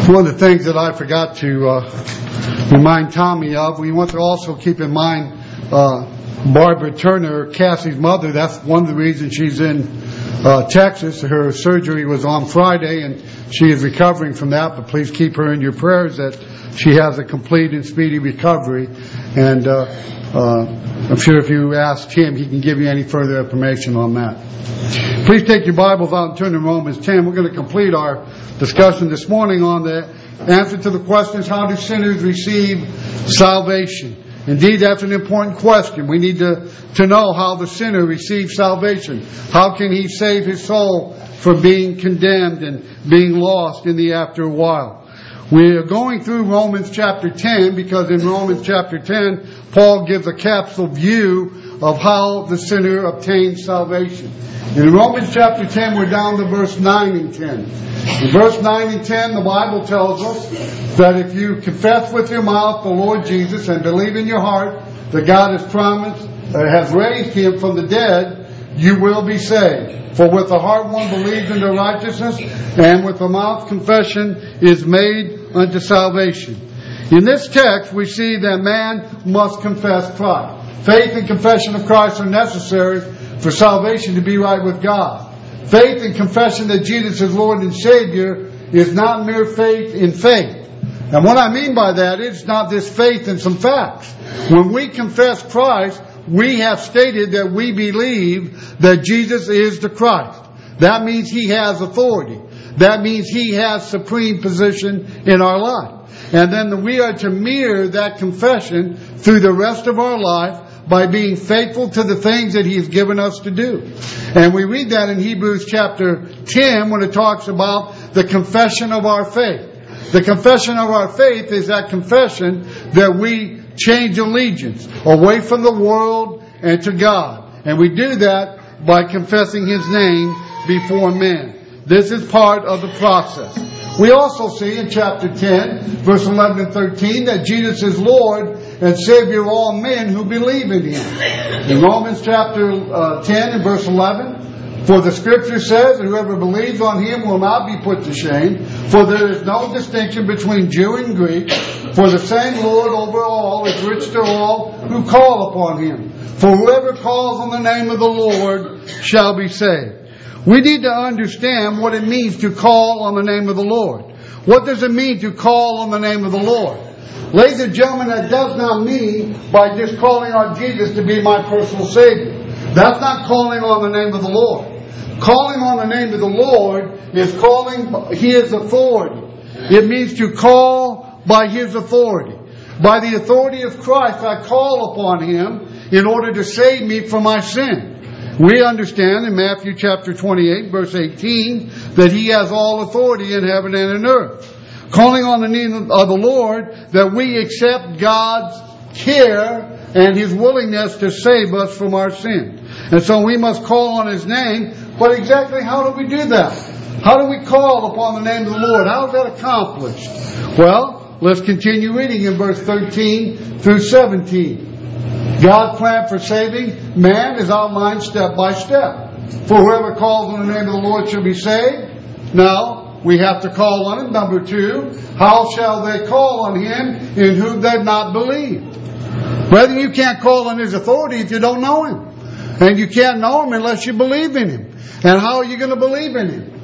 One of the things that I forgot to remind Tommy of, we want to also keep in mind Barbara Turner, Cassie's mother. That's one of the reasons she's in Texas. Her surgery was on Friday and she is recovering from that, but please keep her in your prayers that she has a complete and speedy recovery. And I'm sure if you ask him, he can give you any further information on that. Please take your Bibles out and turn to Romans 10. We're going to complete our discussion this morning on the answer to the questions, how do sinners receive salvation? Indeed, that's an important question. We need to know how the sinner receives salvation. How can he save his soul from being condemned and being lost in the after while? We are going through Romans chapter 10 because in Romans chapter 10, Paul gives a capsule view of how the sinner obtains salvation. In Romans chapter 10, we're down to verse 9 and 10. In verse 9 and 10, the Bible tells us that if you confess with your mouth the Lord Jesus and believe in your heart that God has promised, has raised Him from the dead, you will be saved. For with the heart one believes into righteousness, and with the mouth confession is made unto salvation. In this text, we see that man must confess Christ. Faith and confession of Christ are necessary for salvation to be right with God. Faith and confession that Jesus is Lord and Savior is not mere faith in faith. And what I mean by that is not this faith in some facts. When we confess Christ, we have stated that we believe that Jesus is the Christ. That means He has authority. That means He has supreme position in our life. And then we are to mirror that confession through the rest of our life by being faithful to the things that He has given us to do. And we read that in Hebrews chapter 10 when it talks about the confession of our faith. The confession of our faith is that confession that we change allegiance away from the world and to God. And we do that by confessing His name before men. This is part of the process. We also see in chapter 10, verse 11 and 13, that Jesus is Lord and Savior of all men who believe in Him. In Romans chapter 10 and verse 11, for the Scripture says that whoever believes on Him will not be put to shame, for there is no distinction between Jew and Greek, for the same Lord over all is rich to all who call upon Him. For whoever calls on the name of the Lord shall be saved. We need to understand what it means to call on the name of the Lord. What does it mean to call on the name of the Lord? Ladies and gentlemen, that does not mean by just calling on Jesus to be my personal Savior. That's not calling on the name of the Lord. Calling on the name of the Lord is calling His authority. It means to call by His authority. By the authority of Christ, I call upon Him in order to save me from my sin. We understand in Matthew chapter 28, verse 18, that He has all authority in heaven and in earth. Calling on the name of the Lord, that we accept God's care and His willingness to save us from our sin. And so we must call on His name. But exactly how do we do that? How do we call upon the name of the Lord? How is that accomplished? Well, let's continue reading in verse 13 through 17. God's plan for saving man is outlined step by step. For whoever calls on the name of the Lord shall be saved. Now, we have to call on Him. Number 2, how shall they call on Him in whom they've not believed? Brethren, you can't call on His authority if you don't know Him. And you can't know Him unless you believe in Him. And how are you going to believe in Him?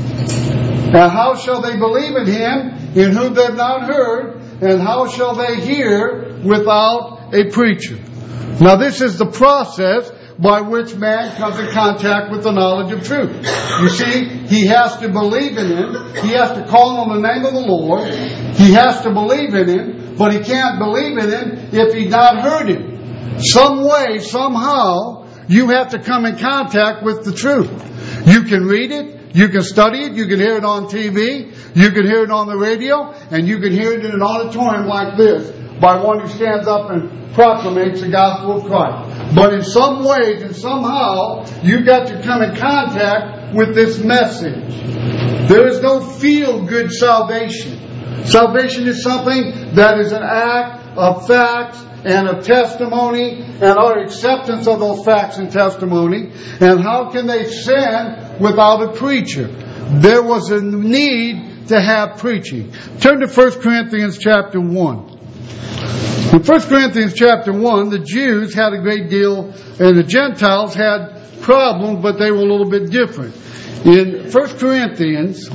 And how shall they believe in Him in whom they've not heard? And how shall they hear without a preacher? Now this is the process by which man comes in contact with the knowledge of truth. You see, he has to believe in Him. He has to call on the name of the Lord. He has to believe in Him, but he can't believe in Him if he's not heard Him. Some way, somehow, you have to come in contact with the truth. You can read it, you can study it, you can hear it on TV, you can hear it on the radio, and you can hear it in an auditorium like this by one who stands up and proclamates the gospel of Christ. But in some ways and somehow, you've got to come in contact with this message. There is no feel-good salvation. Salvation is something that is an act of facts and of testimony and our acceptance of those facts and testimony. And how can they sin without a preacher? There was a need to have preaching. Turn to 1 Corinthians chapter 1. In 1 Corinthians chapter 1, the Jews had a great deal, and the Gentiles had problems, but they were a little bit different. In 1 Corinthians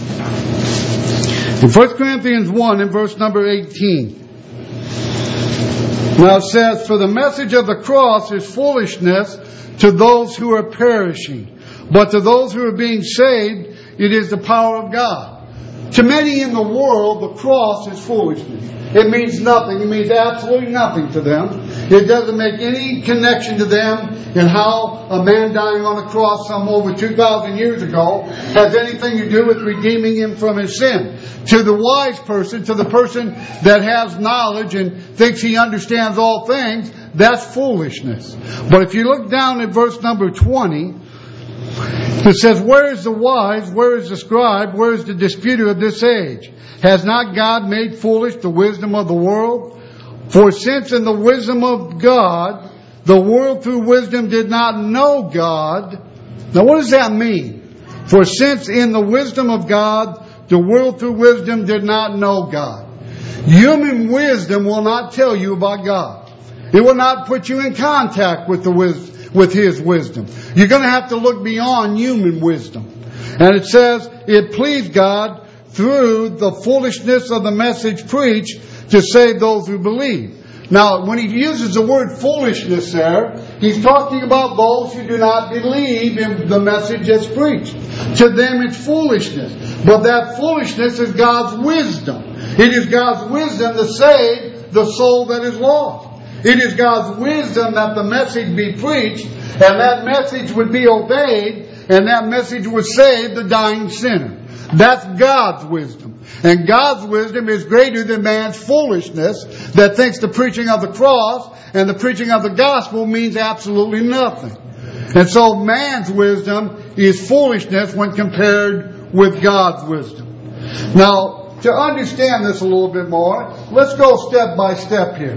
1 in verse number 18, now it says, "For the message of the cross is foolishness to those who are perishing, but to those who are being saved, it is the power of God." To many in the world, the cross is foolishness. It means nothing. It means absolutely nothing to them. It doesn't make any connection to them in how a man dying on a cross some over 2,000 years ago has anything to do with redeeming him from his sin. To the wise person, to the person that has knowledge and thinks he understands all things, that's foolishness. But if you look down at verse number 20, it says, "Where is the wise? Where is the scribe? Where is the disputer of this age? Has not God made foolish the wisdom of the world? For since in the wisdom of God, the world through wisdom did not know God." Now what does that mean? For since in the wisdom of God, the world through wisdom did not know God. Human wisdom will not tell you about God. It will not put you in contact with His wisdom. You're going to have to look beyond human wisdom. And it says, it pleased God through the foolishness of the message preached to save those who believe. Now, when he uses the word foolishness there, he's talking about those who do not believe in the message that's preached. To them it's foolishness. But that foolishness is God's wisdom. It is God's wisdom to save the soul that is lost. It is God's wisdom that the message be preached, and that message would be obeyed, and that message would save the dying sinner. That's God's wisdom. And God's wisdom is greater than man's foolishness that thinks the preaching of the cross and the preaching of the gospel means absolutely nothing. And so man's wisdom is foolishness when compared with God's wisdom. Now, to understand this a little bit more, let's go step by step here.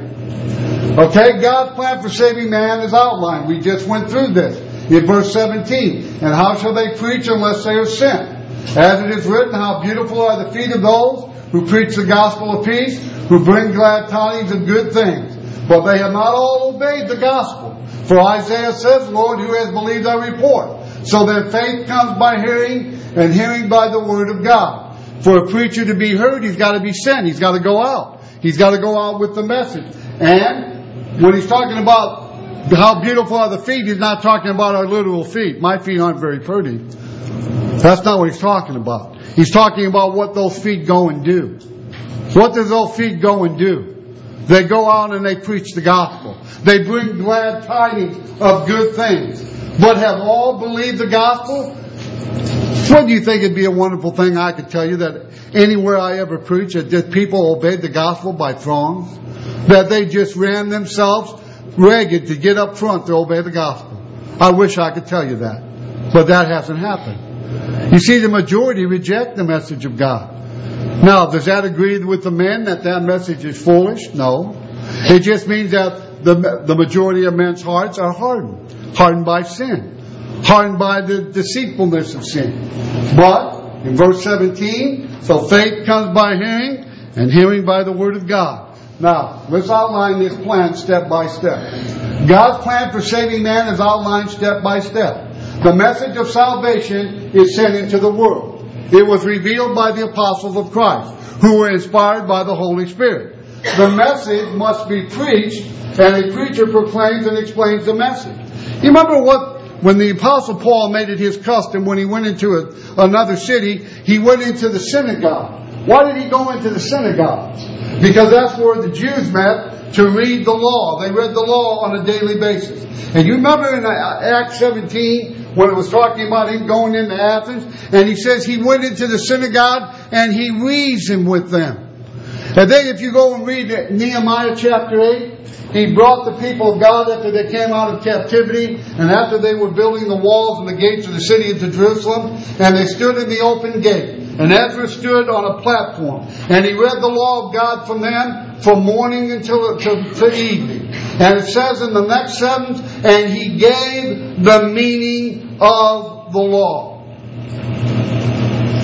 Okay, God's plan for saving man is outlined. We just went through this in verse 17. "And how shall they preach unless they are sent? As it is written, how beautiful are the feet of those who preach the gospel of peace, who bring glad tidings of good things. But they have not all obeyed the gospel. For Isaiah says, Lord, who has believed our report? So that faith comes by hearing, and hearing by the word of God." For a preacher to be heard, he's got to be sent. He's got to go out. He's got to go out with the message. And when he's talking about how beautiful are the feet, he's not talking about our literal feet. My feet aren't very pretty. That's not what he's talking about. He's talking about what those feet go and do. What does those feet go and do? They go out and they preach the gospel. They bring glad tidings of good things. But have all believed the gospel? Wouldn't you think it'd be a wonderful thing I could tell you that anywhere I ever preach, that people obeyed the gospel by throngs? That they just ran themselves ragged to get up front to obey the gospel. I wish I could tell you that. But that hasn't happened. You see, the majority reject the message of God. Now, does that agree with the men that message is foolish? No. It just means that the majority of men's hearts are hardened. Hardened by sin. Hardened by the deceitfulness of sin. But, in verse 17, so faith comes by hearing, and hearing by the word of God. Now, let's outline this plan step by step. God's plan for saving man is outlined step by step. The message of salvation is sent into the world. It was revealed by the apostles of Christ, who were inspired by the Holy Spirit. The message must be preached, and a preacher proclaims and explains the message. You remember when the Apostle Paul made it his custom when he went into another city, he went into the synagogue. Why did he go into the synagogue? Because that's where the Jews met to read the law. They read the law on a daily basis. And you remember in Acts 17 when it was talking about him going into Athens, and he says he went into the synagogue and he reasoned with them. And then if you go and read Nehemiah chapter 8, he brought the people of God after they came out of captivity and after they were building the walls and the gates of the city of Jerusalem, and they stood in the open gate. And Ezra stood on a platform, and he read the law of God from them from morning until evening. And it says in the next sentence, and he gave the meaning of the law.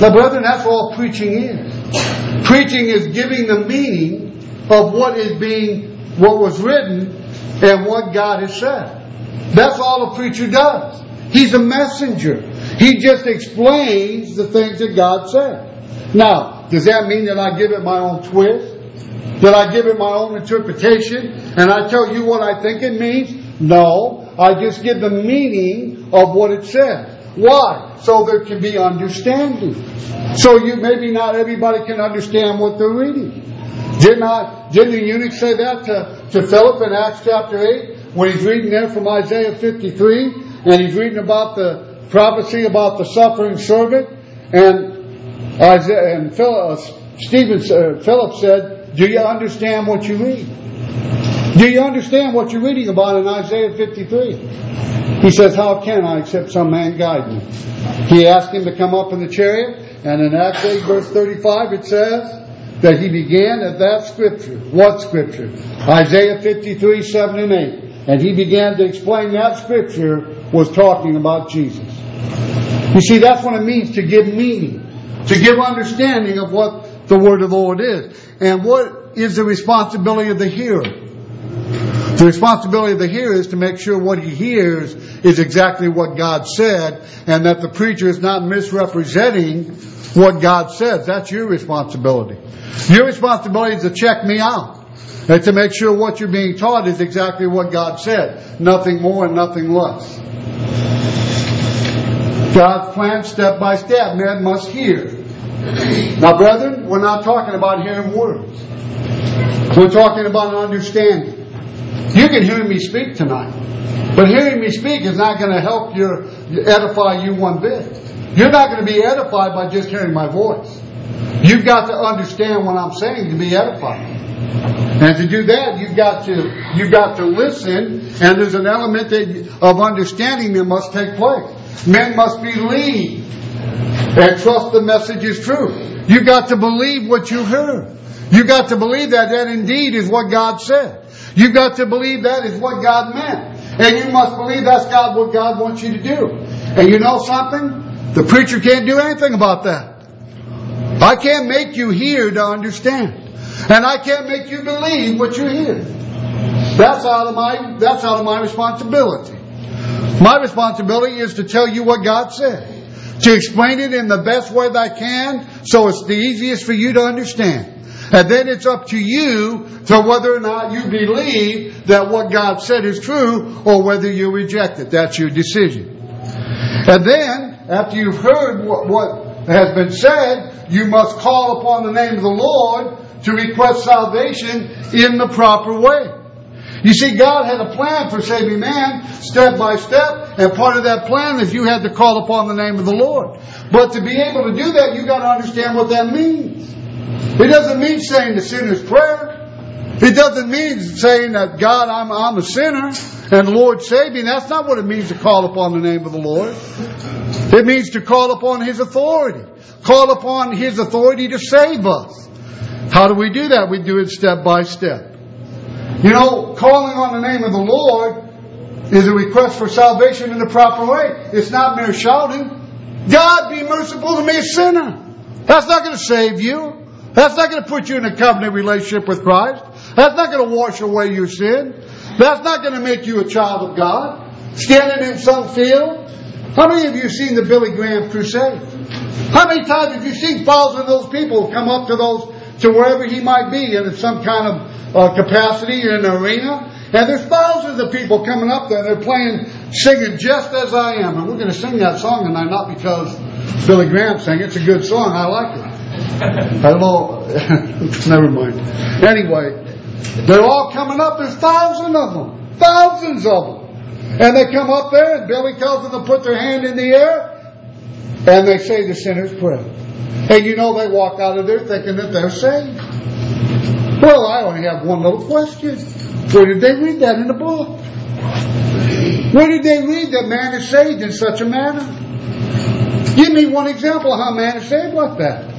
Now, brethren, that's all preaching is. Preaching is giving the meaning of what was written and what God has said. That's all a preacher does. He's a messenger. He just explains the things that God said. Now, does that mean that I give it my own twist? That I give it my own interpretation and I tell you what I think it means? No. I just give the meaning of what it says. Why? So there can be understanding. So maybe not everybody can understand what they're reading. Didn't the eunuch say that to Philip in Acts chapter 8 when he's reading there from Isaiah 53 and he's reading about the prophecy about the suffering servant and Philip said, do you understand what you read? Do you understand what you're reading about in Isaiah 53? He says, how can I except some man guide me? He asked him to come up in the chariot, and in Acts 8 verse 35 it says that he began at that scripture. What scripture? Isaiah 53, 7 and 8. And he began to explain that scripture was talking about Jesus. You see, that's what it means to give meaning, to give understanding of what the word of the Lord is. And what is the responsibility of the hearer? The responsibility of the hearer is to make sure what he hears is exactly what God said and that the preacher is not misrepresenting what God says. That's your responsibility. Your responsibility is to check me out and to make sure what you're being taught is exactly what God said. Nothing more and nothing less. God's plan step by step. Man must hear. Now, brethren, we're not talking about hearing words. We're talking about understanding. You can hear me speak tonight, but hearing me speak is not going to help edify you one bit. You're not going to be edified by just hearing my voice. You've got to understand what I'm saying to be edified. And to do that, you've got to listen, and there's an element of understanding that must take place. Men must believe and trust the message is true. You've got to believe what you heard. You've got to believe that indeed is what God said. You've got to believe that is what God meant. And you must believe that's what God wants you to do. And you know something? The preacher can't do anything about that. I can't make you hear to understand. And I can't make you believe what you hear. That's out of my responsibility. My responsibility is to tell you what God said. To explain it in the best way that I can so it's the easiest for you to understand. And then it's up to you to whether or not you believe that what God said is true or whether you reject it. That's your decision. And then, after you've heard what has been said, you must call upon the name of the Lord to request salvation in the proper way. You see, God had a plan for saving man, step by step, and part of that plan is you had to call upon the name of the Lord. But to be able to do that, you've got to understand what that means. It doesn't mean saying the sinner's prayer. It doesn't mean saying that, God, I'm a sinner, and the Lord save me. That's not what it means to call upon the name of the Lord. It means to call upon His authority. Call upon His authority to save us. How do we do that? We do it step by step. You know, calling on the name of the Lord is a request for salvation in the proper way. It's not mere shouting. God, be merciful to me, a sinner. That's not going to save you. That's not going to put you in a covenant relationship with Christ. That's not going to wash away your sin. That's not going to make you a child of God. Standing in some field. How many of you have seen the Billy Graham crusade? How many times have you seen thousands of those people come up to wherever he might be in some kind of capacity in an arena? And there's thousands of people coming up there and they're singing Just As I Am. And we're going to sing that song tonight, not because Billy Graham sang it. It's a good song. I like it. Hello. Never mind. Anyway, they're all coming up. There's thousands of them. Thousands of them. And they come up there and Billy tells them to put their hand in the air and they say the sinner's prayer. And you know they walk out of there thinking that they're saved. Well, I only have one little question. Where did they read that in the book? Where did they read that man is saved in such a manner? Give me one example of how man is saved like that.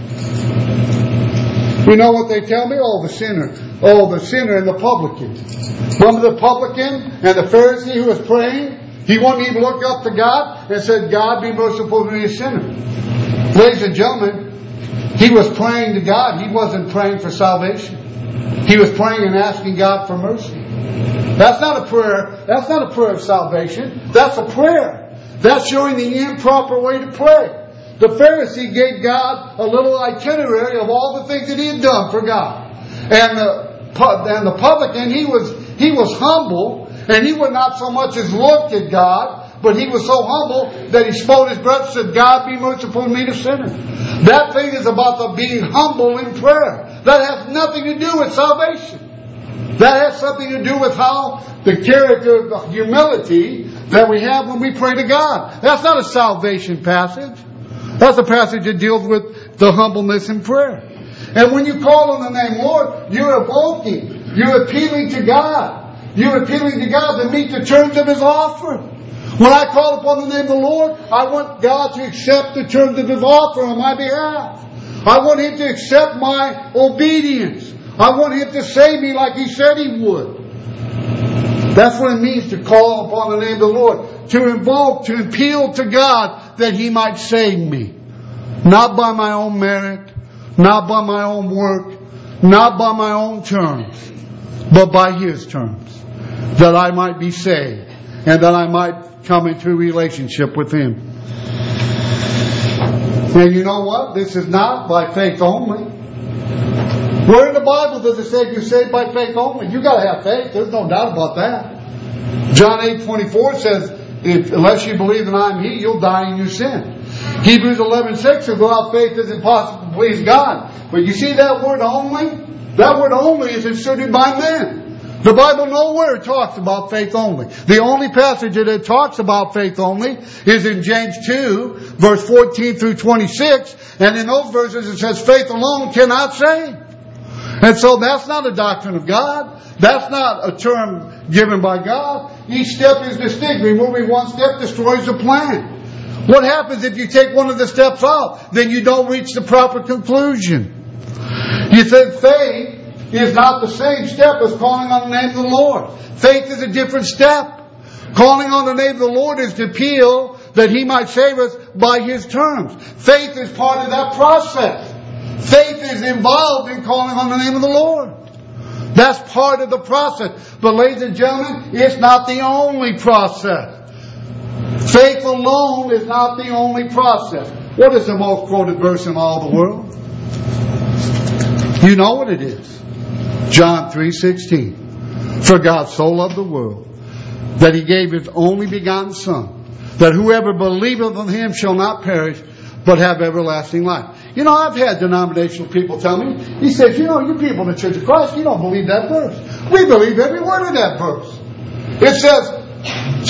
You know what they tell me? Oh, the sinner. Oh, the sinner and the publican. Remember the publican and the Pharisee who was praying? He wouldn't even look up to God and said, God, be merciful to me, a sinner. Ladies and gentlemen, he was praying to God. He wasn't praying for salvation. He was praying and asking God for mercy. That's not a prayer. That's not a prayer of salvation. That's a prayer. That's showing the improper way to pray. The Pharisee gave God a little itinerary of all the things that he had done for God. And the publican, he was humble, and he would not so much as look at God, but he was so humble that he smote his breast and said, God be merciful to me, a sinner. That thing is about the being humble in prayer. That has nothing to do with salvation. That has something to do with how the character of the humility that we have when we pray to God. That's not a salvation passage. That's a passage that deals with the humbleness in prayer. And when you call on the name Lord, you're evoking, you're appealing to God. You're appealing to God to meet the terms of His offer. When I call upon the name of the Lord, I want God to accept the terms of His offer on my behalf. I want Him to accept my obedience. I want Him to save me like He said He would. That's what it means to call upon the name of the Lord. To invoke, to appeal to God that He might save me. Not by my own merit, not by my own work, not by my own terms, but by His terms. That I might be saved and that I might come into a relationship with Him. And you know what? This is not by faith only. Where in the Bible does it say you're saved by faith only? You've got to have faith. There's no doubt about that. John 8:24 says, unless you believe that I am He, you'll die in your sin. Hebrews 11:6 says, without faith it's impossible to please God. But you see that word only? That word only is inserted by men. The Bible nowhere talks about faith only. The only passage that it talks about faith only is in James 2, verse 14 through 26. And in those verses it says faith alone cannot save. And so that's not a doctrine of God. That's not a term given by God. Each step is distinct. Removing one step destroys the plan. What happens if you take one of the steps out? Then you don't reach the proper conclusion. You said faith is not the same step as calling on the name of the Lord. Faith is a different step. Calling on the name of the Lord is to appeal that He might save us by His terms. Faith is part of that process. Faith is involved in calling on the name of the Lord. That's part of the process. But ladies and gentlemen, it's not the only process. Faith alone is not the only process. What is the most quoted verse in all the world? You know what it is. John 3:16. For God so loved the world that He gave His only begotten Son, that whoever believeth on Him shall not perish, but have everlasting life. You know, I've had denominational people tell me, he says, you know, you people in the Church of Christ, you don't believe that verse. We believe every word of that verse. It says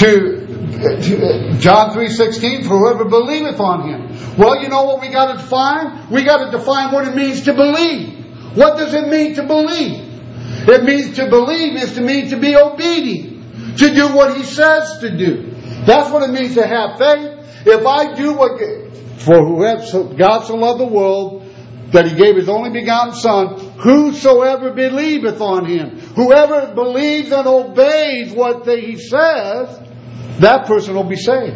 to John 3:16, for whoever believeth on Him. Well, you know what we got to define? We got to define what it means to believe. What does it mean to believe? It means to believe is to mean to be obedient, to do what He says to do. That's what it means to have faith. If I do what, for whoever God so loved the world that He gave His only begotten Son, whosoever believeth on Him, whoever believes and obeys what He says, that person will be saved.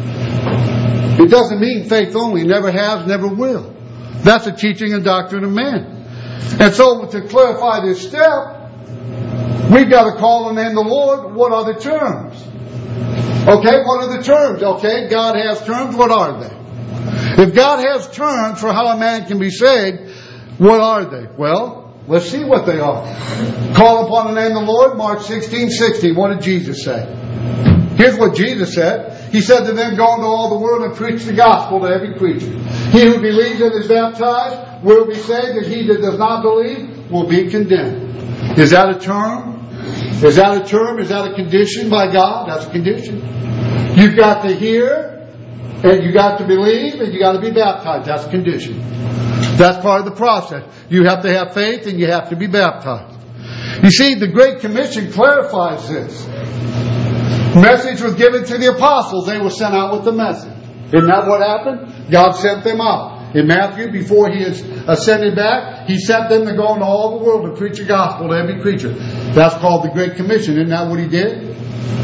It doesn't mean faith only. Never has, never will. That's a teaching and doctrine of men. And so to clarify this step, we've got to call the name of the Lord. What are the terms? Okay, what are the terms? Okay, God has terms. What are they? If God has terms for how a man can be saved, what are they? Well, let's see what they are. Call upon the name of the Lord, Mark 16:60. What did Jesus say? Here's what Jesus said. He said to them, go into all the world and preach the gospel to every creature. He who believes and is baptized will be saved, and he that does not believe will be condemned. Is that a term? Is that a term? Is that a condition by God? That's a condition. You've got to hear, and you've got to believe, and you've got to be baptized. That's a condition. That's part of the process. You have to have faith, and you have to be baptized. You see, the Great Commission clarifies this. Message was given to the apostles. They were sent out with the message. Isn't that what happened? God sent them out. In Matthew, before He has ascended back, He sent them to go into all the world and preach the gospel to every creature. That's called the Great Commission. Isn't that what He did?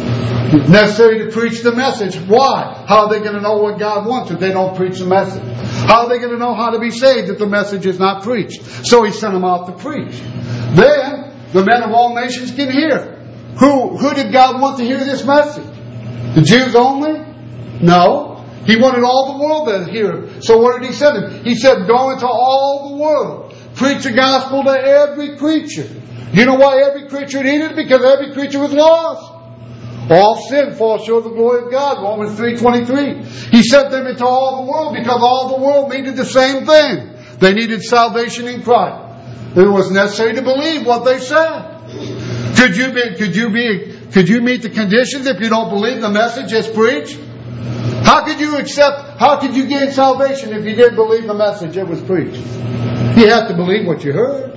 Necessary to preach the message. Why? How are they going to know what God wants if they don't preach the message? How are they going to know how to be saved if the message is not preached? So He sent them out to preach. Then the men of all nations can hear. Who did God want to hear this message? The Jews only? No. He wanted all the world to hear it. So what did He send them? He said, go into all the world. Preach the gospel to every creature. You know why every creature needed it? Because every creature was lost. All sin falls short of the glory of God. Romans 3:23. He sent them into all the world because all the world needed the same thing. They needed salvation in Christ. It was necessary to believe what they said. Could you meet the conditions if you don't believe the message as preached? How could you gain salvation if you didn't believe the message that was preached? You have to believe what you heard.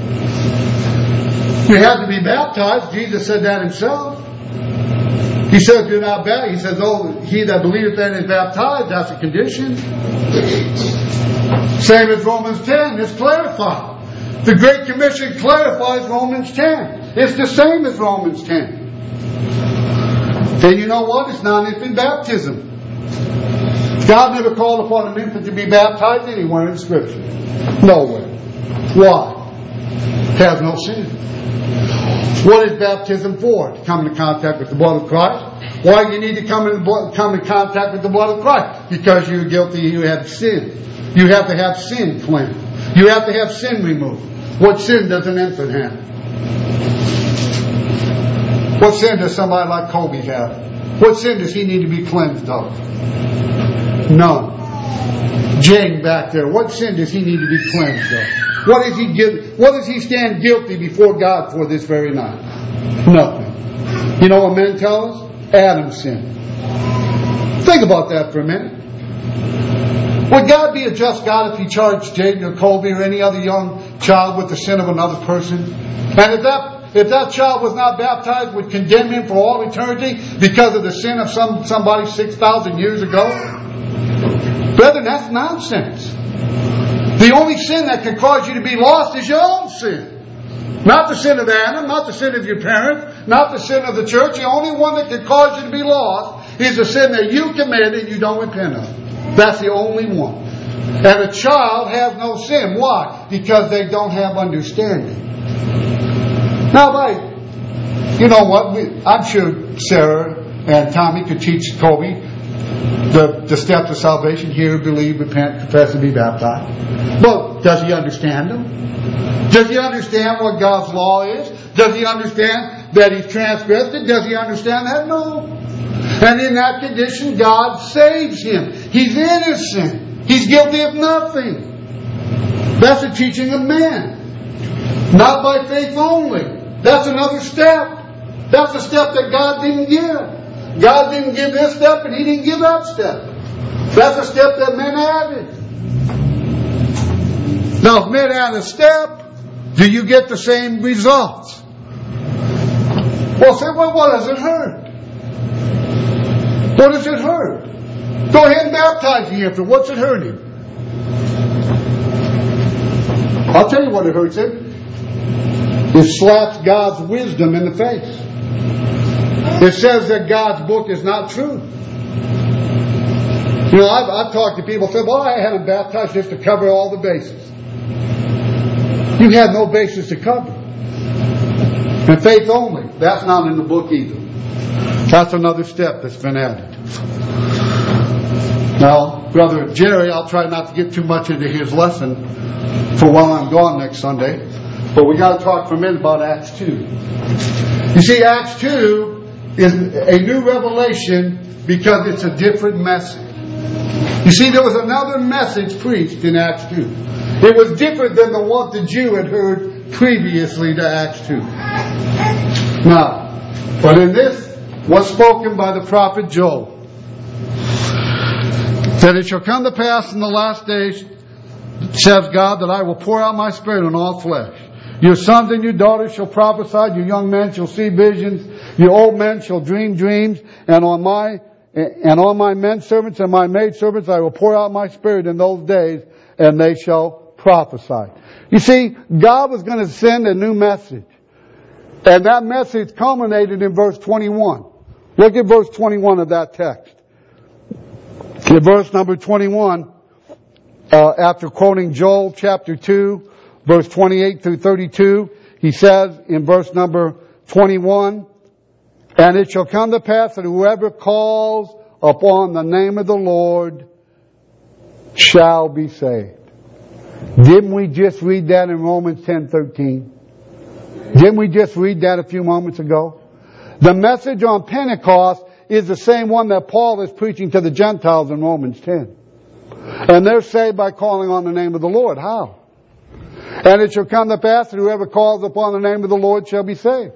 You have to be baptized. Jesus said that Himself. He said, if you're not baptized, He says, oh, he that believeth and is baptized, that's a condition. Same as Romans 10, it's clarified. The Great Commission clarifies Romans 10. It's the same as Romans 10. And you know what? It's non-infant baptism. God never called upon an infant to be baptized anywhere in Scripture. Nowhere. Why? It has no sin. What is baptism for? To come into contact with the blood of Christ. Why do you need to come into contact with the blood of Christ? Because you're guilty, you have sin. You have to have sin cleansed. You have to have sin removed. What sin does an infant have? What sin does somebody like Kobe have? What sin does he need to be cleansed of? None. Jane back there, what sin does he need to be cleansed of? What does he stand guilty before God for this very night? Nothing. You know what men tell us? Adam sinned. Think about that for a minute. Would God be a just God if He charged Jaden or Colby or any other young child with the sin of another person? And if that child was not baptized, would condemn him for all eternity because of the sin of somebody 6,000 years ago? Brethren, that's nonsense. The only sin that can cause you to be lost is your own sin. Not the sin of Adam, not the sin of your parents, not the sin of the church. The only one that can cause you to be lost is the sin that you committed and you don't repent of. That's the only one. And a child has no sin. Why? Because they don't have understanding. Now, you know what? I'm sure Sarah and Tommy could teach Kobe the steps of salvation: hear, believe, repent, confess, and be baptized. But does he understand them? Does he understand what God's law is? Does he understand that he's transgressed it? Does he understand that? No. And in that condition, God saves him. He's innocent. He's guilty of nothing. That's the teaching of men. Not by faith only. That's another step. That's a step that God didn't give. God didn't give this step and He didn't give that step. That's a step that men added. Now, if men add a step, do you get the same results? Well, say, well, what does it hurt? What does it hurt? Go ahead and baptize me after. What's it hurting? I'll tell you what it hurts him. It slaps God's wisdom in the face. It says that God's book is not true. You know, I've talked to people who say, well, I haven't baptized just to cover all the bases. You have no basis to cover. And faith only. That's not in the book either. That's another step that's been added. Now, Brother Jerry, I'll try not to get too much into his lesson for while I'm gone next Sunday. But we got to talk for a minute about Acts 2. You see, Acts 2 is a new revelation because it's a different message. You see, there was another message preached in Acts 2. It was different than the one the Jew had heard previously to Acts 2. Now, but in this was spoken by the prophet Joel, that it shall come to pass in the last days, says God, that I will pour out my Spirit on all flesh. Your sons and your daughters shall prophesy, your young men shall see visions, your old men shall dream dreams, and on my men servants and my maid servants I will pour out my Spirit in those days, and they shall prophesy. You see, God was going to send a new message. And that message culminated in verse 21. Look at verse 21 of that text. In verse number 21, after quoting Joel chapter 2, verse 28 through 32, he says in verse number 21, "And it shall come to pass that whoever calls upon the name of the Lord shall be saved." Didn't we just read that in Romans 10:13? Didn't we just read that a few moments ago? The message on Pentecost is the same one that Paul is preaching to the Gentiles in Romans 10. And they're saved by calling on the name of the Lord. How? "And it shall come to pass that whoever calls upon the name of the Lord shall be saved."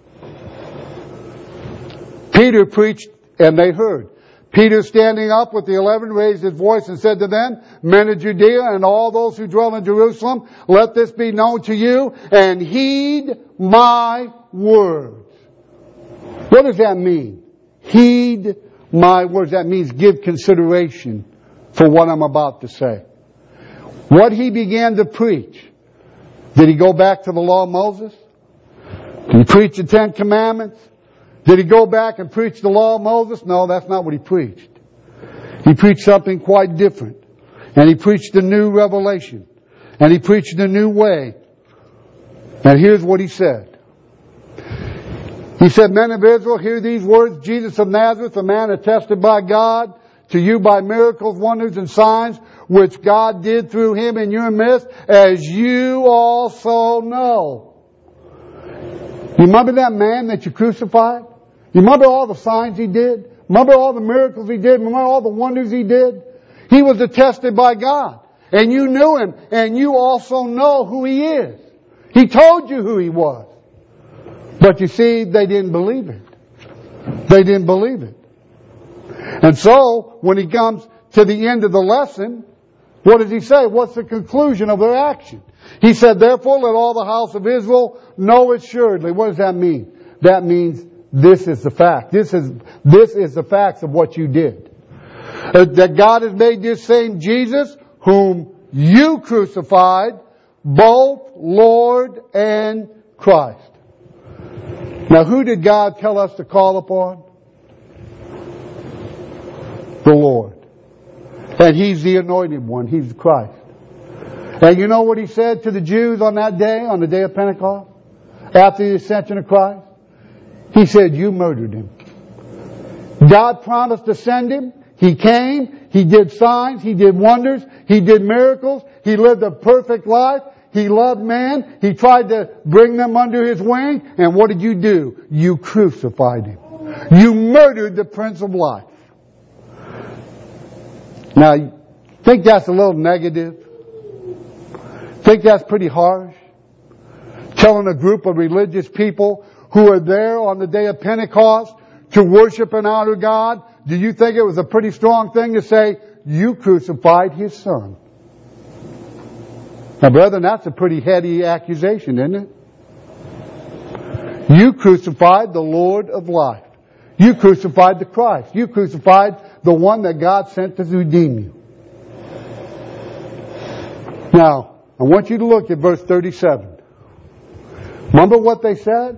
Peter preached and they heard. Peter, standing up with the 11, raised his voice and said to them, "Men of Judea and all those who dwell in Jerusalem, let this be known to you, and heed my words." What does that mean? Heed my words. That means give consideration for what I'm about to say. What he began to preach, did he go back to the law of Moses? Did he preach the 10 Commandments? Did he go back and preach the law of Moses? No, that's not what he preached. He preached something quite different. And he preached a new revelation. And he preached a new way. And here's what he said. He said, "Men of Israel, hear these words. Jesus of Nazareth, a man attested by God to you by miracles, wonders, and signs, which God did through him in your midst, as you also know." You remember that man that you crucified? You remember all the signs he did? Remember all the miracles he did? Remember all the wonders he did? He was attested by God. And you knew him. And you also know who he is. He told you who he was. But you see, they didn't believe it. They didn't believe it. And so, when he comes to the end of the lesson, what does he say? What's the conclusion of their action? He said, "Therefore let all the house of Israel know assuredly." What does that mean? That means this is the fact. This is the facts of what you did. That God has made this same Jesus, whom you crucified, both Lord and Christ. Now, who did God tell us to call upon? The Lord. And He's the anointed one. He's Christ. And you know what He said to the Jews on that day, on the day of Pentecost? After the ascension of Christ? He said, "You murdered Him." God promised to send Him. He came. He did signs. He did wonders. He did miracles. He lived a perfect life. He loved man. He tried to bring them under His wing. And what did you do? You crucified Him. You murdered the Prince of Life. Now, you think that's a little negative? Think that's pretty harsh? Telling a group of religious people who are there on the day of Pentecost to worship and honor God, do you think it was a pretty strong thing to say, "You crucified His Son"? Now, brethren, that's a pretty heady accusation, isn't it? You crucified the Lord of life. You crucified the Christ. You crucified the one that God sent to redeem you. Now, I want you to look at verse 37. Remember what they said?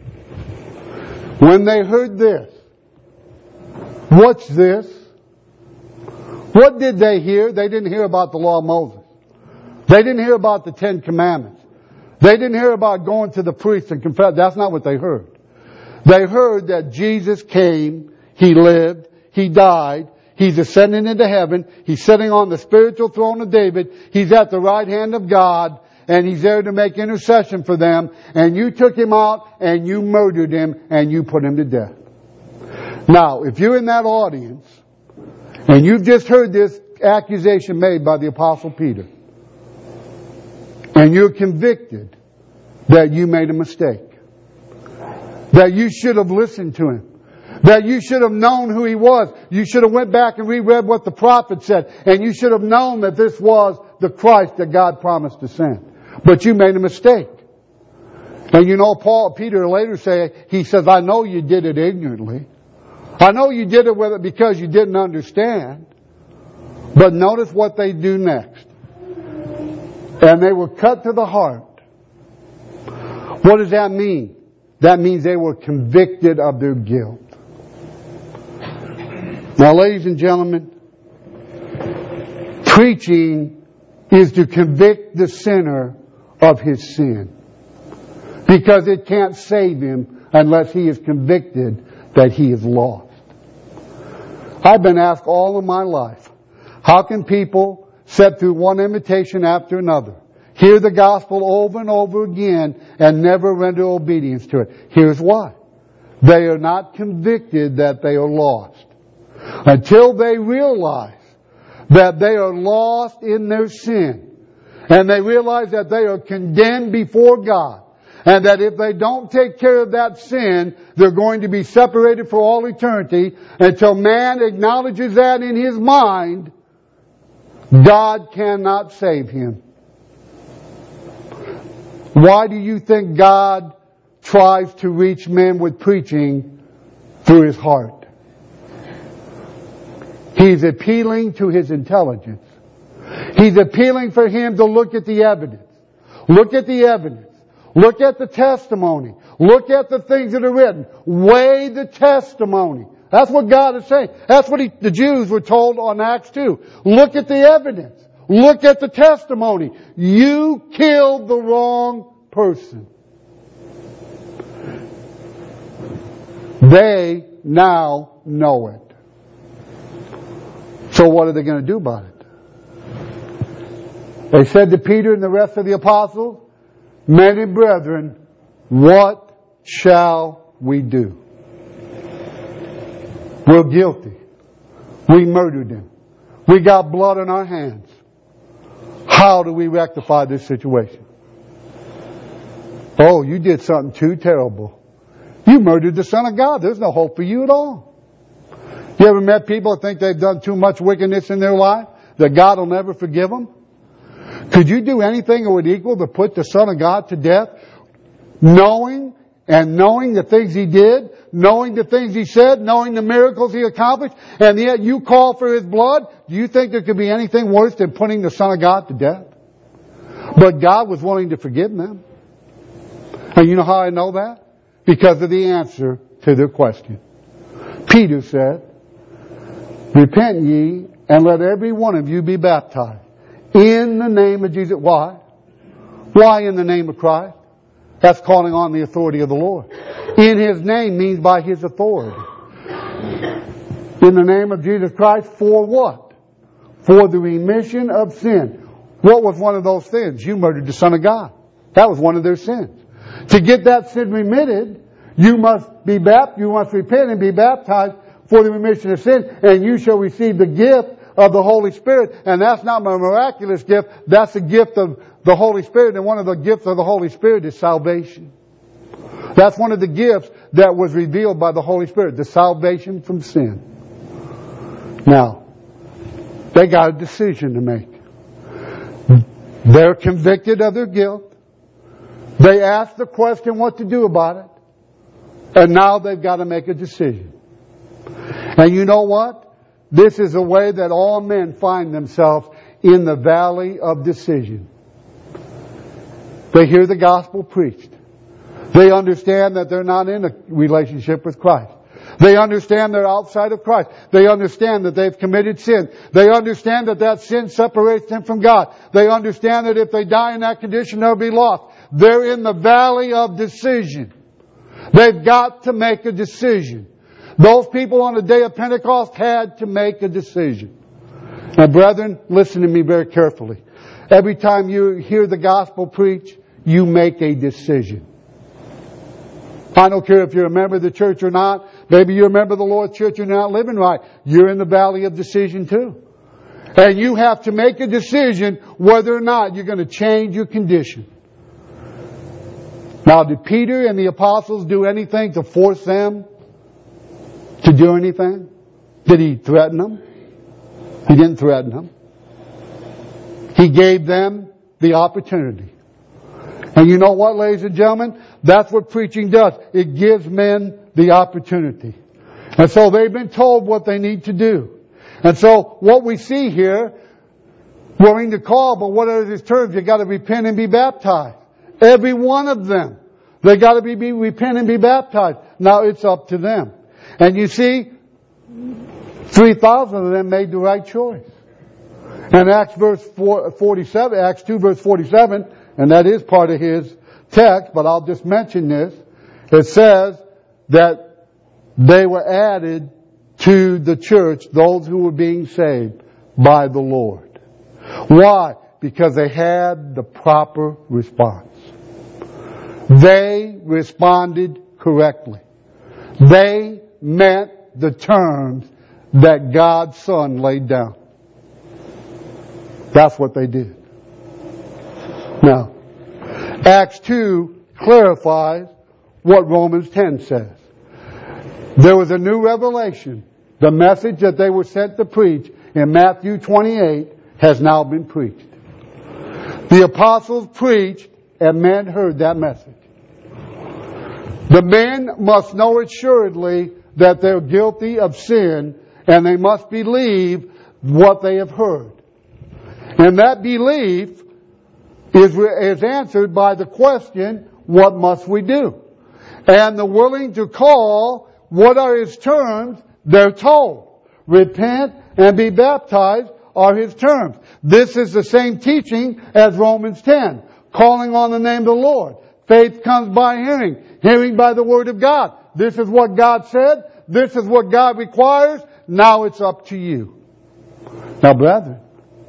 When they heard this, what's this? What did they hear? They didn't hear about the law of Moses. They didn't hear about the 10 Commandments. They didn't hear about going to the priest and confess. That's not what they heard. They heard that Jesus came, He lived, He died, He's ascending into heaven, He's sitting on the spiritual throne of David, He's at the right hand of God, and He's there to make intercession for them, and you took Him out, and you murdered Him, and you put Him to death. Now, if you're in that audience, and you've just heard this accusation made by the Apostle Peter, and you're convicted that you made a mistake, that you should have listened to Him, that you should have known who He was, you should have went back and reread what the prophet said, and you should have known that this was the Christ that God promised to send. But you made a mistake. And you know, Peter later he says, "I know you did it ignorantly. I know you did it because you didn't understand." But notice what they do next. "And they were cut to the heart." What does that mean? That means they were convicted of their guilt. Now, ladies and gentlemen, preaching is to convict the sinner of his sin. Because it can't save him unless he is convicted that he is lost. I've been asked all of my life, how can people sit through one invitation after another, hear the gospel over and over again, and never render obedience to it? Here's why. They are not convicted that they are lost. Until they realize that they are lost in their sin, and they realize that they are condemned before God, and that if they don't take care of that sin, they're going to be separated for all eternity, until man acknowledges that in his mind, God cannot save him. Why do you think God tries to reach men with preaching through his heart? He's appealing to his intelligence. He's appealing for him to look at the evidence. Look at the evidence. Look at the testimony. Look at the things that are written. Weigh the testimony. That's what God is saying. That's what the Jews were told on Acts 2. Look at the evidence. Look at the testimony. You killed the wrong person. They now know it. So what are they going to do about it? They said to Peter and the rest of the apostles, "Men and brethren, what shall we do? We're guilty. We murdered him. We got blood on our hands. How do we rectify this situation?" "Oh, you did something too terrible. You murdered the Son of God. There's no hope for you at all." You ever met people that think they've done too much wickedness in their life, that God will never forgive them? Could you do anything that would equal to put the Son of God to death? Knowing the things He did, knowing the things He said, knowing the miracles He accomplished, and yet you call for His blood? Do you think there could be anything worse than putting the Son of God to death? But God was willing to forgive them. And you know how I know that? Because of the answer to their question. Peter said, "Repent ye, and let every one of you be baptized in the name of Jesus." Why? Why in the name of Christ? That's calling on the authority of the Lord. In His name means by His authority. In the name of Jesus Christ, for what? For the remission of sin. What was one of those sins? You murdered the Son of God. That was one of their sins. To get that sin remitted, you must repent and be baptized for the remission of sin, and you shall receive the gift of the Holy Spirit. And that's not a miraculous gift, that's a gift of the Holy Spirit, and one of the gifts of the Holy Spirit is salvation. That's one of the gifts that was revealed by the Holy Spirit, the salvation from sin. Now, they got a decision to make. They're convicted of their guilt. They asked the question what to do about it. And now they've got to make a decision. And you know what? This is a way that all men find themselves in the valley of decision. They hear the gospel preached. They understand that they're not in a relationship with Christ. They understand they're outside of Christ. They understand that they've committed sin. They understand that that sin separates them from God. They understand that if they die in that condition, they'll be lost. They're in the valley of decision. They've got to make a decision. Those people on the day of Pentecost had to make a decision. Now, brethren, listen to me very carefully. Every time you hear the gospel preached, you make a decision. I don't care if you're a member of the church or not. Maybe you're a member of the Lord's church, you're not living right. You're in the valley of decision too. And you have to make a decision whether or not you're going to change your condition. Now, did Peter and the apostles do anything to force them to do anything? Did he threaten them? He didn't threaten them. He gave them the opportunity. And you know what, ladies and gentlemen? That's what preaching does. It gives men the opportunity. And so they've been told what they need to do. And so what we see here, willing to call, but what are his terms? You've got to repent and be baptized. Every one of them. They got to repent and be baptized. Now it's up to them. And you see, 3,000 of them made the right choice. And Acts 2 verse 47, and that is part of his text, but I'll just mention this. It says that they were added to the church, those who were being saved by the Lord. Why? Because they had the proper response. They responded correctly. They met the terms that God's Son laid down. That's what they did. Now, Acts 2 clarifies what Romans 10 says. There was a new revelation. The message that they were sent to preach in Matthew 28 has now been preached. The apostles preached and men heard that message. The men must know assuredly that they're guilty of sin and they must believe what they have heard. And that belief is answered by the question, what must we do? And the willing to call, what are his terms? They're told. Repent and be baptized are his terms. This is the same teaching as Romans 10. Calling on the name of the Lord. Faith comes by hearing. Hearing by the Word of God. This is what God said. This is what God requires. Now it's up to you. Now, brethren,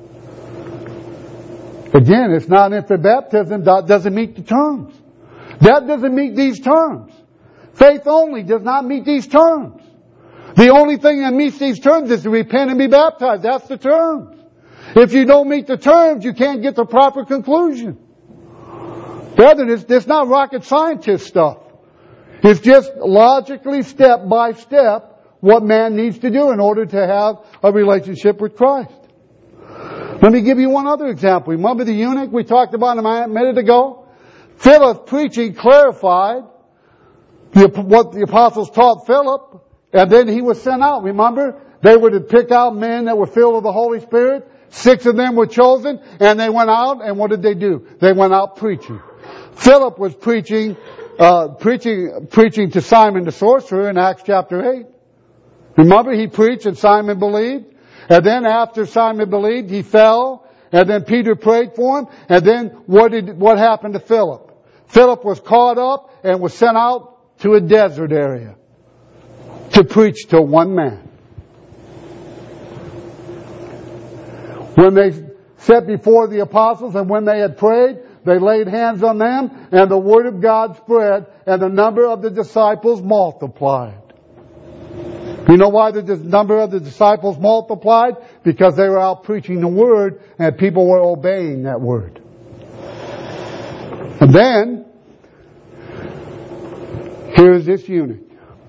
again, it's not infant baptism. That doesn't meet the terms. That doesn't meet these terms. Faith only does not meet these terms. The only thing that meets these terms is to repent and be baptized. That's the terms. If you don't meet the terms, you can't get the proper conclusion. Brethren, it's not rocket scientist stuff. It's just logically, step by step, what man needs to do in order to have a relationship with Christ. Let me give you one other example. Remember the eunuch we talked about a minute ago? Philip's preaching clarified what the apostles taught Philip, and then he was sent out. Remember? They were to pick out men that were filled with the Holy Spirit. 6 of them were chosen, and they went out, and what did they do? They went out preaching. Philip was preaching to Simon the sorcerer in Acts chapter 8. Remember, he preached and Simon believed. And then after Simon believed, he fell. And then Peter prayed for him. And then what happened to Philip? Philip was caught up and was sent out to a desert area to preach to one man. When they sat before the apostles and when they had prayed, they laid hands on them and the word of God spread and the number of the disciples multiplied. You know why the number of the disciples multiplied? Because they were out preaching the word and people were obeying that word. And then, here's this eunuch.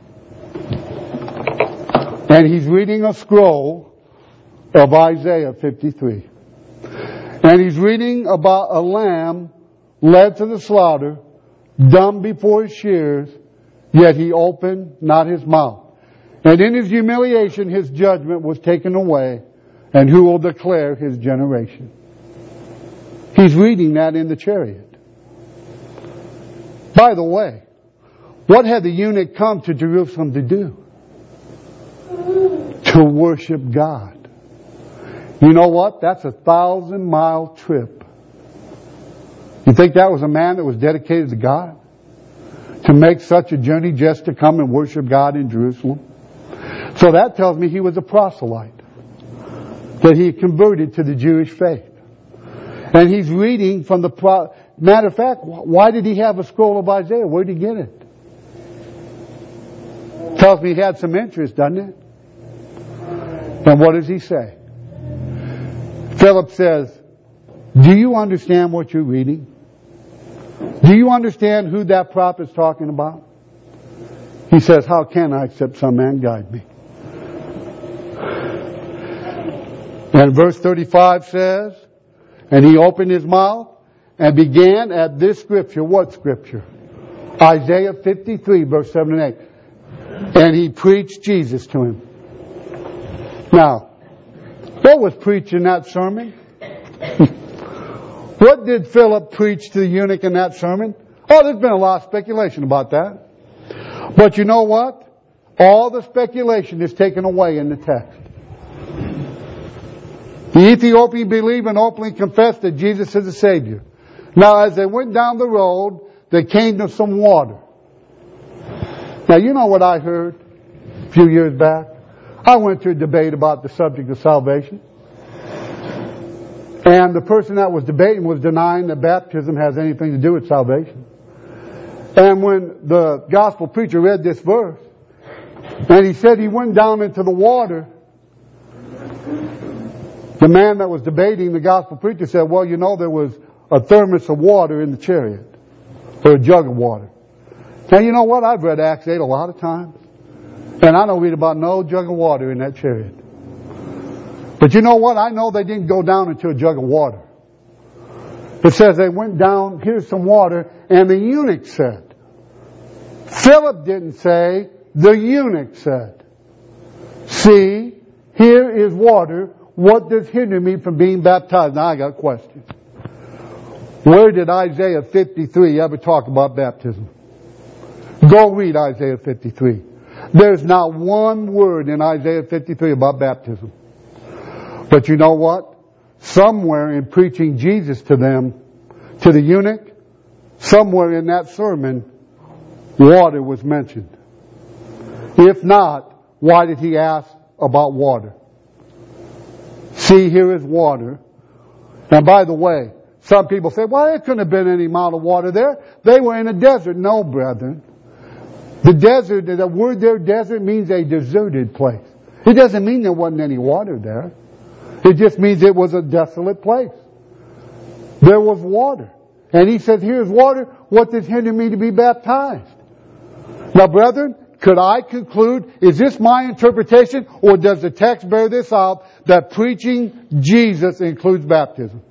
And he's reading a scroll of Isaiah 53. And he's reading about a lamb led to the slaughter, dumb before his shears, yet he opened not his mouth. And in his humiliation his judgment was taken away, and who will declare his generation? He's reading that in the chariot. By the way, what had the eunuch come to Jerusalem to do? To worship God. You know what? That's a 1,000-mile trip. You think that was a man that was dedicated to God? To make such a journey just to come and worship God in Jerusalem? So that tells me he was a proselyte. That he converted to the Jewish faith. And he's reading from the... Matter of fact, why did he have a scroll of Isaiah? Where did he get it? Tells me he had some interest, doesn't it? And what does he say? Philip says, do you understand what you're reading? Do you understand who that prophet's talking about? He says, how can I except some man guide me? And verse 35 says, and he opened his mouth and began at this scripture. What scripture? Isaiah 53, verse 7 and 8. And he preached Jesus to him. Now, what was preached in that sermon? What did Philip preach to the eunuch in that sermon? Oh, there's been a lot of speculation about that. But you know what? All the speculation is taken away in the text. The Ethiopian believed and openly confessed that Jesus is the Savior. Now, as they went down the road, they came to some water. Now, you know what I heard a few years back? I went to a debate about the subject of salvation. And the person that was debating was denying that baptism has anything to do with salvation. And when the gospel preacher read this verse, and he said he went down into the water, the man that was debating, the gospel preacher, said, well, you know, there was a thermos of water in the chariot, or a jug of water. Now, you know what? I've read Acts 8 a lot of times, and I don't read about no jug of water in that chariot. But you know what? I know they didn't go down into a jug of water. It says they went down, here's some water, and the eunuch said. Philip didn't say, the eunuch said. See, here is water. What does hinder me from being baptized? Now I got a question. Where did Isaiah 53 ever talk about baptism? Go read Isaiah 53. There's not one word in Isaiah 53 about baptism. But you know what? Somewhere in preaching Jesus to them, to the eunuch, somewhere in that sermon, water was mentioned. If not, why did he ask about water? See, here is water. And by the way, some people say, well, there couldn't have been any amount of water there. They were in a desert. No, brethren. The desert, the word there, desert, means a deserted place. It doesn't mean there wasn't any water there. It just means it was a desolate place. There was water. And he says, here's water. What does hinder me to be baptized? Now, brethren, could I conclude, is this my interpretation, or does the text bear this out, that preaching Jesus includes baptism?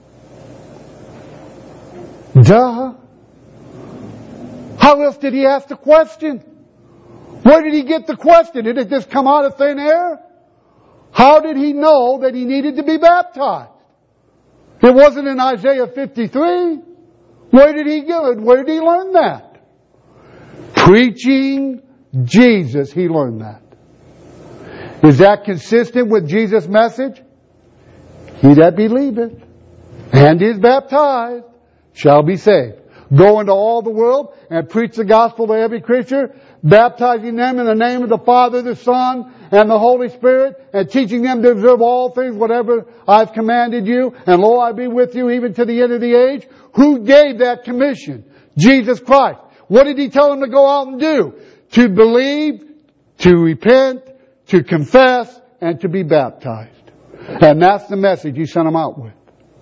Duh. How else did he ask the question? Where did he get the question? Did it just come out of thin air? How did he know that he needed to be baptized? It wasn't in Isaiah 53. Where did he get it? Where did he learn that? Preaching Jesus, he learned that. Is that consistent with Jesus' message? He that believeth and is baptized shall be saved. Go into all the world and preach the gospel to every creature, baptizing them in the name of the Father, the Son, and the Holy Spirit, and teaching them to observe all things, whatever I've commanded you. And lo, I be with you even to the end of the age. Who gave that commission? Jesus Christ. What did he tell them to go out and do? To believe, to repent, to confess, and to be baptized. And that's the message he sent them out with.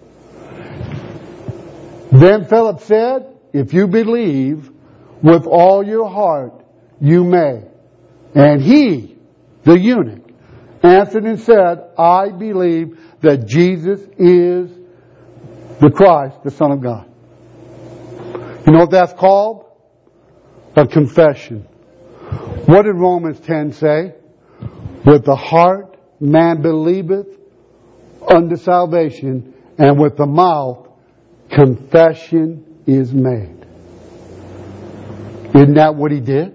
Then Philip said, if you believe with all your heart, you may. And he, the eunuch, answered and said, I believe that Jesus is the Christ, the Son of God. You know what that's called? A confession. What did Romans 10 say? With the heart man believeth unto salvation, and with the mouth confession is made. Isn't that what he did?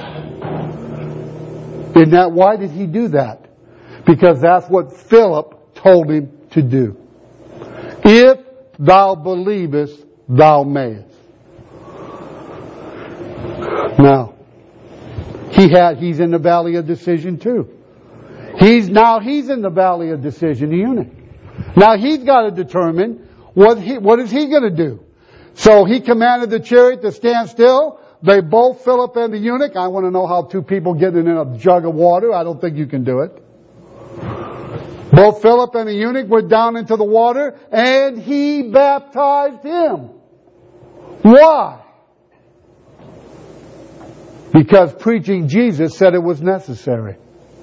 Isn't that, why did he do that? Because that's what Philip told him to do. If thou believest, thou mayest. Now, he's in the valley of decision too. He's in the valley of decision, the eunuch. Now he's got to determine what is he going to do. So he commanded the chariot to stand still. They both, Philip and the eunuch, I want to know how two people get in a jug of water. I don't think you can do it. Both Philip and the eunuch went down into the water, and he baptized him. Why? Because preaching Jesus said it was necessary.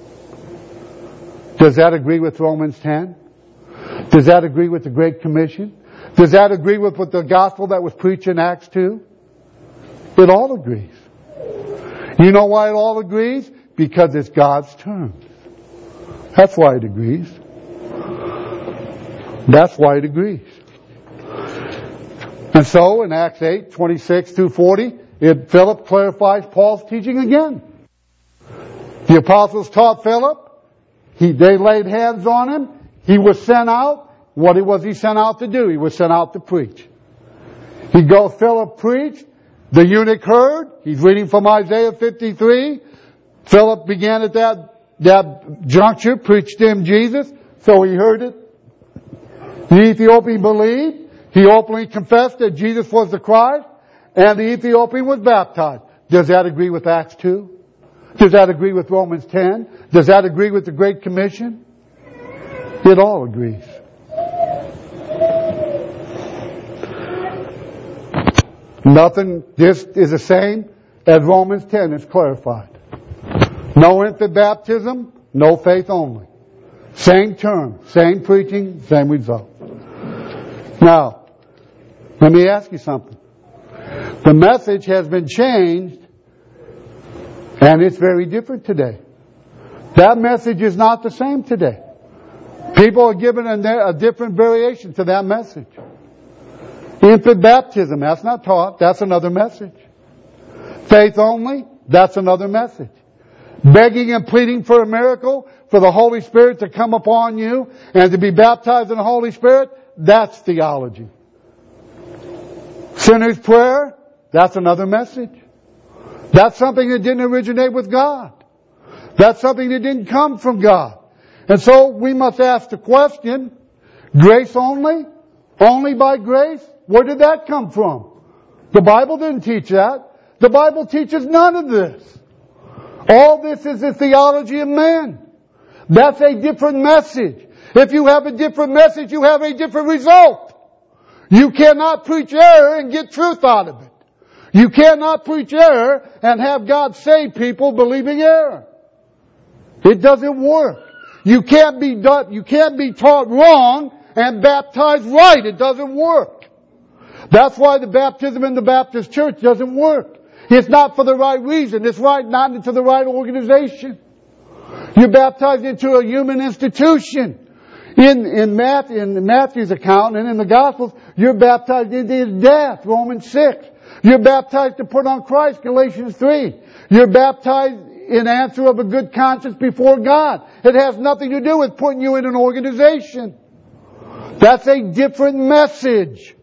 Does that agree with Romans 10? Does that agree with the Great Commission? Does that agree with what the gospel that was preached in Acts 2? It all agrees. You know why it all agrees? Because it's God's terms. That's why it agrees. That's why it agrees. And so in Acts 8, 26 through 40, Philip clarifies Paul's teaching again. The apostles taught Philip. They laid hands on him. He was sent out. What was he sent out to do? He was sent out to preach. He goes, Philip preached. The eunuch heard. He's reading from Isaiah 53. Philip began at that juncture, preached to him Jesus. So he heard it. The Ethiopian believed. He openly confessed that Jesus was the Christ. And the Ethiopian was baptized. Does that agree with Acts 2? Does that agree with Romans 10? Does that agree with the Great Commission? It all agrees. Nothing, this is the same as Romans 10 is clarified. No infant baptism, no faith only. Same term, same preaching, same result. Now, let me ask you something. The message has been changed, and it's very different today. That message is not the same today. People are given a different variation to that message. Infant baptism, that's not taught. That's another message. Faith only, that's another message. Begging and pleading for a miracle, for the Holy Spirit to come upon you and to be baptized in the Holy Spirit, that's theology. Sinner's prayer, that's another message. That's something that didn't originate with God. That's something that didn't come from God. And so we must ask the question, grace only? Only by grace? Where did that come from? The Bible didn't teach that. The Bible teaches none of this. All this is the theology of man. That's a different message. If you have a different message, you have a different result. You cannot preach error and get truth out of it. You cannot preach error and have God save people believing error. It doesn't work. You can't be taught wrong and baptized right. It doesn't work. That's why the baptism in the Baptist church doesn't work. It's not for the right reason. It's not into the right organization. You're baptized into a human institution. In Matthew's account and in the Gospels, you're baptized into His death, Romans 6. You're baptized to put on Christ, Galatians 3. You're baptized in answer of a good conscience before God. It has nothing to do with putting you in an organization. That's a different message.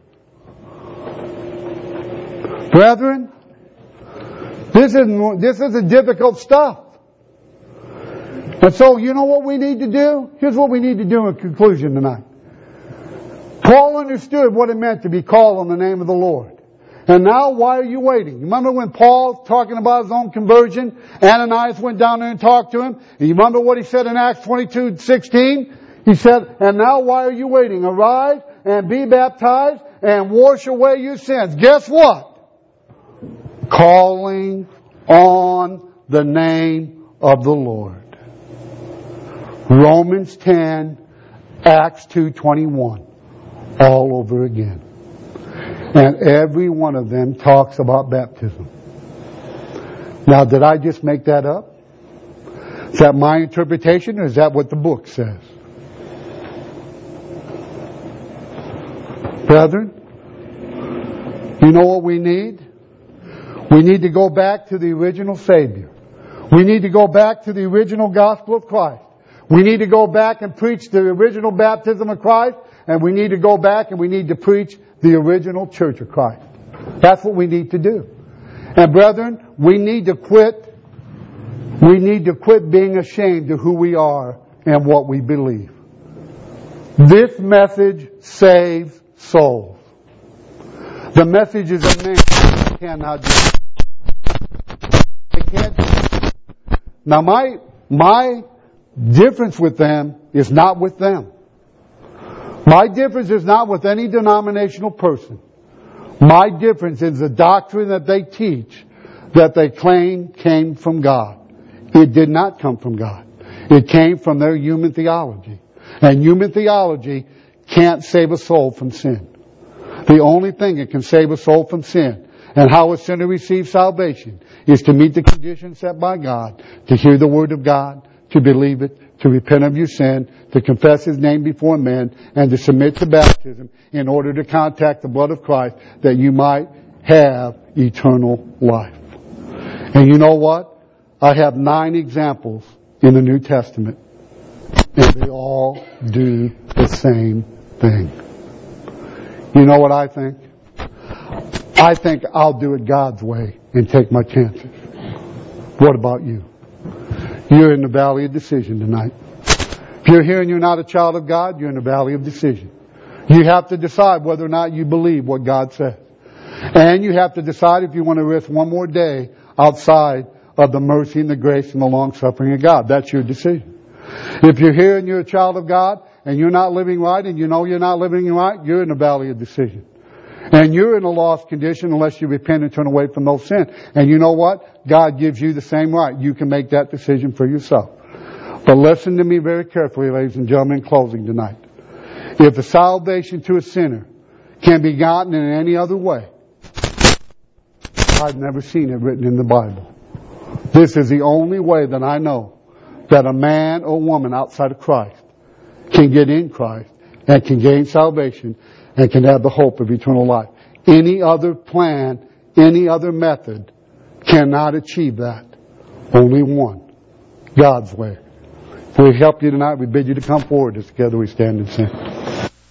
Brethren, this is a difficult stuff. And so, you know what we need to do? Here's what we need to do in conclusion tonight. Paul understood what it meant to be called on the name of the Lord. And now, why are you waiting? Remember when Paul, talking about his own conversion, Ananias went down there and talked to him? And you remember what he said in Acts 22:16? He said, and now why are you waiting? Arise and be baptized and wash away your sins. Guess what? Calling on the name of the Lord. Romans 10, Acts 2:21. All over again. And every one of them talks about baptism. Now, did I just make that up? Is that my interpretation, or is that what the book says? Brethren, you know what we need? We need to go back to the original Savior. We need to go back to the original gospel of Christ. We need to go back and preach the original baptism of Christ, and we need to go back and we need to preach the original church of Christ. That's what we need to do. And brethren, we need to quit being ashamed of who we are and what we believe. This message saves souls. The message is a man cannot do it. They can't do it. Now my difference with them is not with them. My difference is not with any denominational person. My difference is the doctrine that they teach, that they claim came from God. It did not come from God. It came from their human theology. And human theology can't save a soul from sin. The only thing that can save a soul from sin and how a sinner receives salvation is to meet the conditions set by God, to hear the Word of God, to believe it, to repent of your sin, to confess His name before men, and to submit to baptism in order to contact the blood of Christ that you might have eternal life. And you know what? I have 9 examples in the New Testament and they all do the same thing. You know what I think? I think I'll do it God's way and take my chances. What about you? You're in the valley of decision tonight. If you're here and you're not a child of God, you're in the valley of decision. You have to decide whether or not you believe what God says. And you have to decide if you want to risk one more day outside of the mercy and the grace and the long suffering of God. That's your decision. If you're here and you're a child of God and you're not living right and you know you're not living right, you're in the valley of decision. And you're in a lost condition unless you repent and turn away from those sins. And you know what? God gives you the same right. You can make that decision for yourself. But listen to me very carefully, ladies and gentlemen, in closing tonight. If the salvation to a sinner can be gotten in any other way, I've never seen it written in the Bible. This is the only way that I know that a man or woman outside of Christ can get in Christ and can gain salvation and can have the hope of eternal life. Any other plan, any other method cannot achieve that. Only one. God's way. If we help you tonight, we bid you to come forward as together we stand and sing.